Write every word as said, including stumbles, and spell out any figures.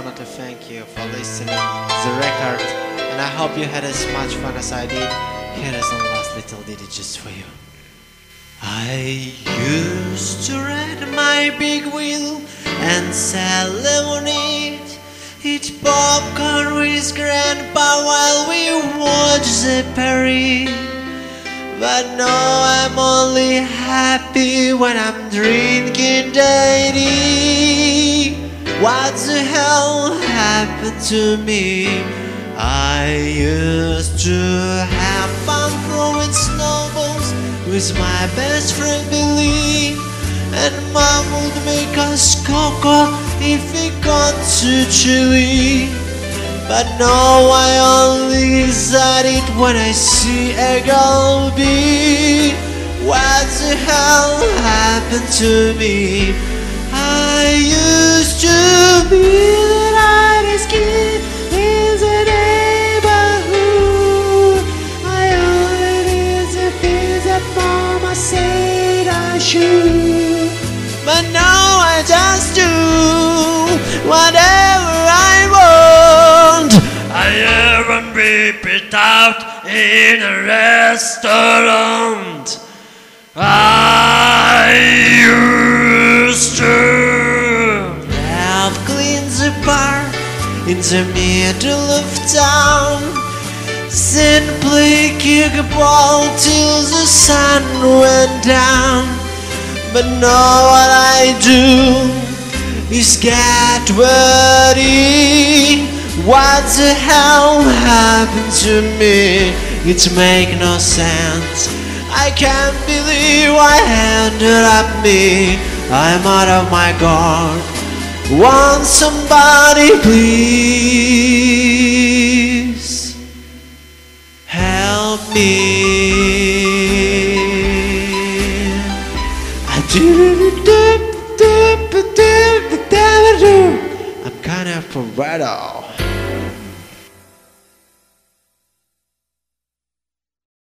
wanted to thank you for listening to the record, and I hope you had as much fun as I did. Here is the last little ditty just for you. I used to ride my big wheel and sell lemonade, eat popcorn with grandpa while we watched the parade. But now I'm only happy when I'm drinking daily. What the hell happened to me? I used to have fun throwing snowballs with my best friend Billy, and Mom would make us cocoa if it got too chilly. But now I only excited when I see a girl be. What the hell happened to me? I used to be the lightest kid in the neighborhood. I only did the things that Mama said I should. But now I just do whatever I want. I even beep it out in a restaurant. I used to help clean the bar in the middle of town, simply kick a ball till the sun went down. But now what I do is get ready. What the hell happened to me? It makes no sense. I can't believe I ended up me. I'm out of my guard. Won't somebody please help me? I'm kind of Pareto.